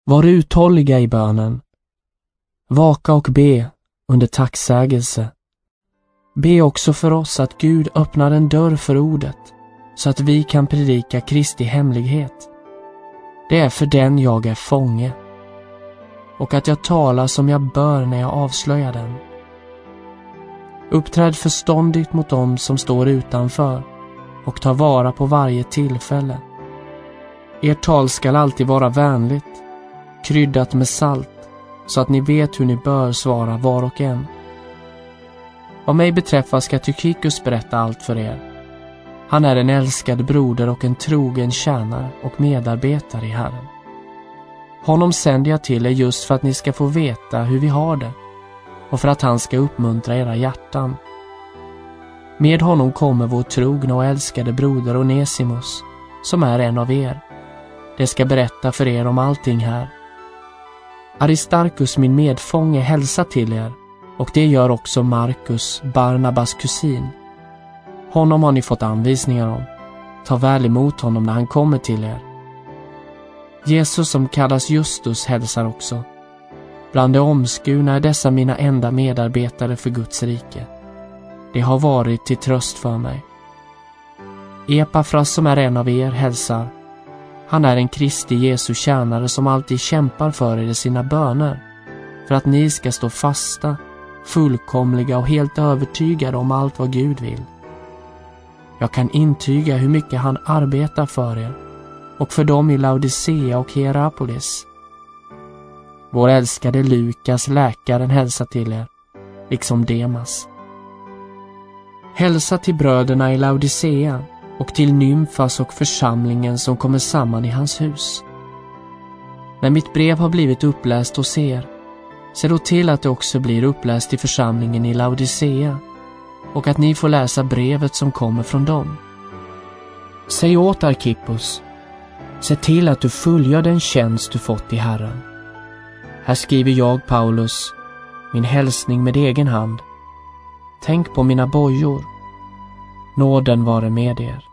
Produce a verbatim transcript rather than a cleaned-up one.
Var uthålliga i bönen. Vaka och be under tacksägelse. Be också för oss att Gud öppnar en dörr för ordet så att vi kan predika Kristi hemlighet. Det är för den jag är fånge, och att jag talar som jag bör när jag avslöjar den. Uppträd förståndigt mot dem som står utanför och ta vara på varje tillfälle. Ert tal skall alltid vara vänligt, kryddat med salt, så att ni vet hur ni bör svara var och en. Vad mig beträffar ska Tychicus berätta allt för er. Han är en älskad broder och en trogen tjänare och medarbetare i Herren. Honom sänder jag till er just för att ni ska få veta hur vi har det och för att han ska uppmuntra era hjärtan. Med honom kommer vår trogna och älskade broder Onesimus, som är en av er. Det ska berätta för er om allting här. Aristarkus, min medfånge, hälsar till er, och det gör också Markus, Barnabas kusin. Honom har ni fått anvisningar om. Ta väl emot honom när han kommer till er. Jesus, som kallas Justus, hälsar också. Bland de omskurna är dessa mina enda medarbetare för Guds rike. Det har varit till tröst för mig. Epafras, som är en av er, hälsar. Han är en Kristi Jesu tjänare som alltid kämpar för er i sina böner, för att ni ska stå fasta, fullkomliga och helt övertygade om allt vad Gud vill. Jag kan intyga hur mycket han arbetar för er och för dem i Laodicea och Hierapolis. Vår älskade Lukas, läkaren, hälsar till er, liksom Demas. Hälsa till bröderna i Laodicea och till Nymfas och församlingen som kommer samman i hans hus. När mitt brev har blivit uppläst hos er, se då till att det också blir uppläst i församlingen i Laodicea och att ni får läsa brevet som kommer från dem. Säg åt Arkippus, se till att du fullgör den tjänst du fått i Herren. Här skriver jag, Paulus, min hälsning med egen hand. Tänk på mina bojor. Nåden vare med er.